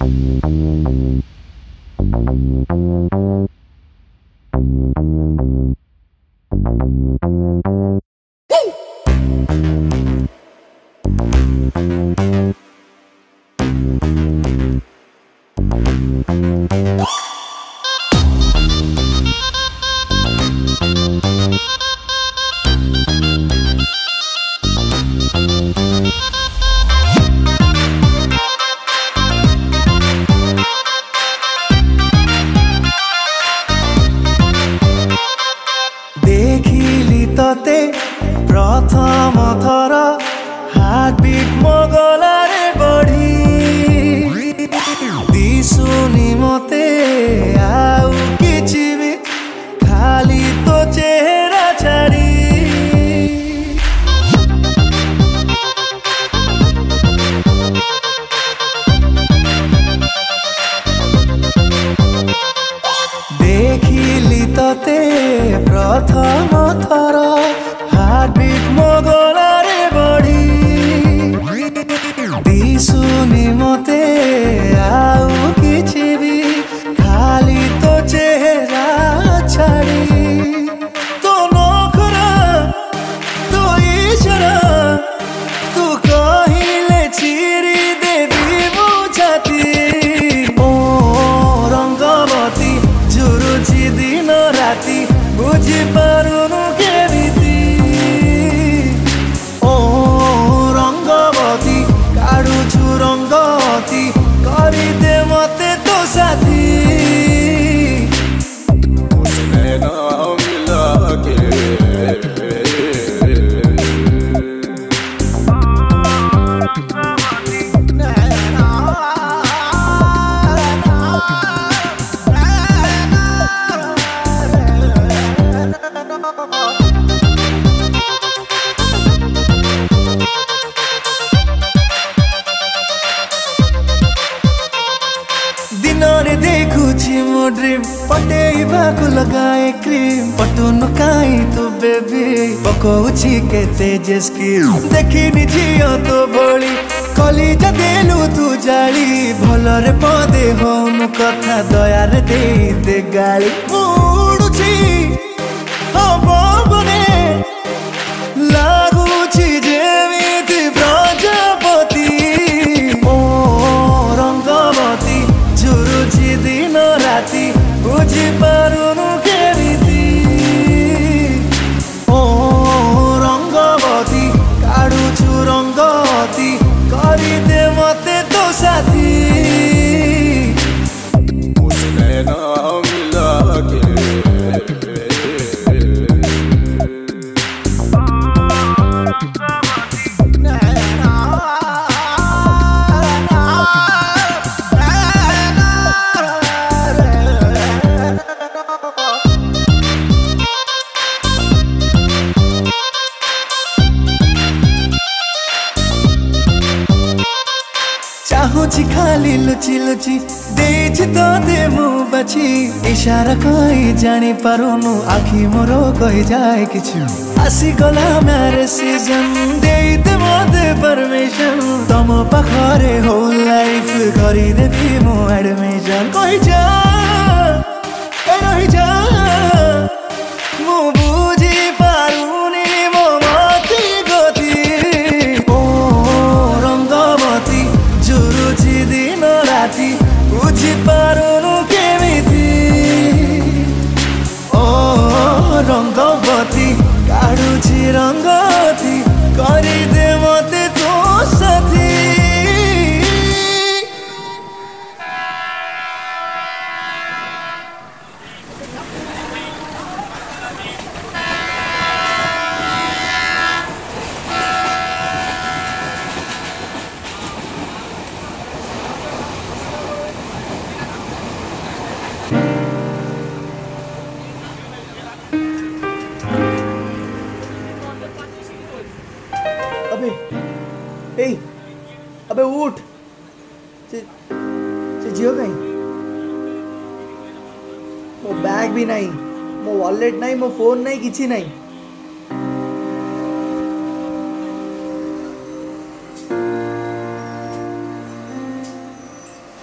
देखिली तते प्रथम थर हार्टबिट मो गलारे बढ़ी दिसुनी मते आउ किछि भी खाली तो चेहरा छाड़ी देखिली तते प्रथम थर हार्टबिट मो गलारे बढ़ी दिसुनी मते आउ किछि भी खाली तो चेहरा छाड़ी तो नखरा तो इशारा तू कहिले चिरी देवी मो छाती ओ रंगवती जुरुची दिन राति बुझी पारुनु केमिति ओ रंगवती काढुछु रंगवती करिदे मते तो साथी उसने ना मिला के दिनरे देखुछि मो ड्रीम पटेइबाकु लगाए क्रीम पटुनु काई तू बेबी पकौछि केते जेस्की देखिनि झियो तो भोली कलिजा देलु तू जाली भलरे पदे होनु कथा दयारे देई दे गाली उडुछि हो बने लागुछि जेमिति प्रजापति ओ रंगवती जुरुची दिन राति बुझी पारुनु केमिति ओ रंगवती काढुछु रंगवती करिदे मते तो साथी उसने ना मिला के चाहुछि खाली लुचि लुचि देछि तो दे मु बाछि इशारा कहि जानि पारुनु आखि मोर कहि जाए किछु आसी गला मेरे सीजन देई दे मते परमिशन तम पाखरे हो लाइफ करि देबी मु एडमिशन कहि जा रहि जा मु बुझी पारुनी मो मति गति ओ रंगवती जुरुची दिन राति बुझी पारुनु केमिति ओ रंगवती काढुछि रंगवती करिदे मते तो साथी अबे उठ जियो कहीं मो बैग भी नहीं मो वॉलेट नहीं मो फोन नहीं किसी नहीं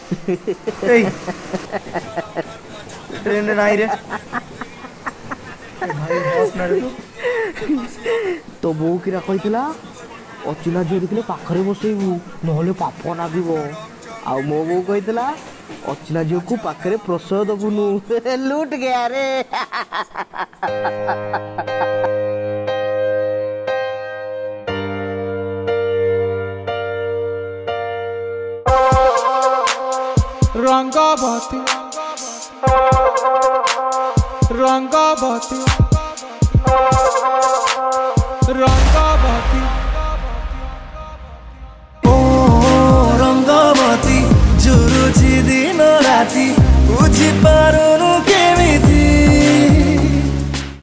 ट्रेन नहीं रे भाई बस ना रे तो बो किरा कहितला अचिला झियो देखले पाखरे बसेबू नहले पाप नागिबो आ मो बो कहितला अचिला झियो को पाखरे प्रसय दबुनु लूट गया रे रंगवती